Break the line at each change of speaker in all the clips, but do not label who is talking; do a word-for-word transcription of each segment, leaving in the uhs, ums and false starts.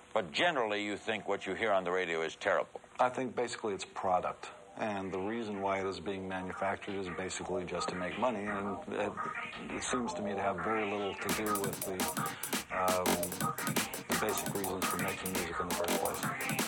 But generally, you think what you hear on the radio is terrible.
I think basically it's product. And the reason why it is being manufactured is basically just to make money. And it, it seems to me to have very little to do with the, um, the basic reasons for making music in the first place.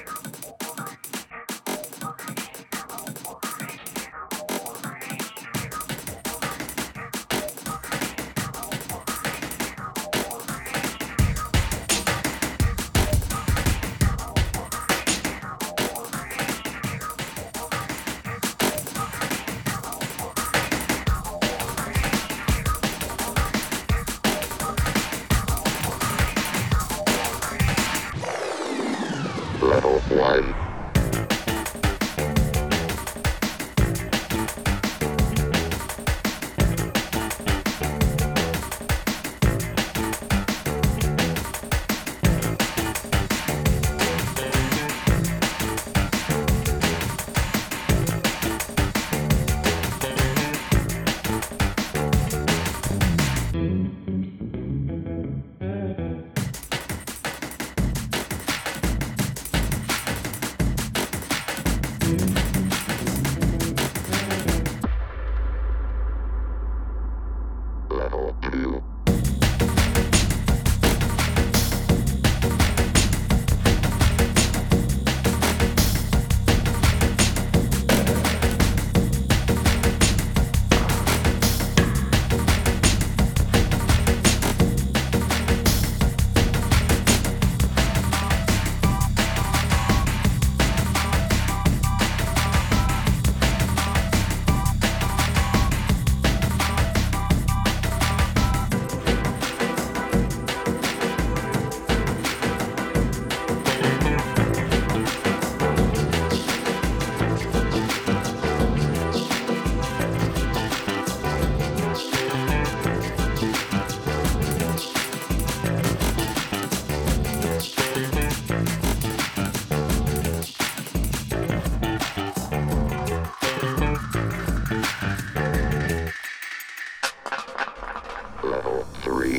Level one. Level two. Level three.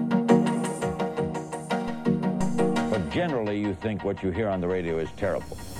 Generally, you think what you hear on the radio is terrible.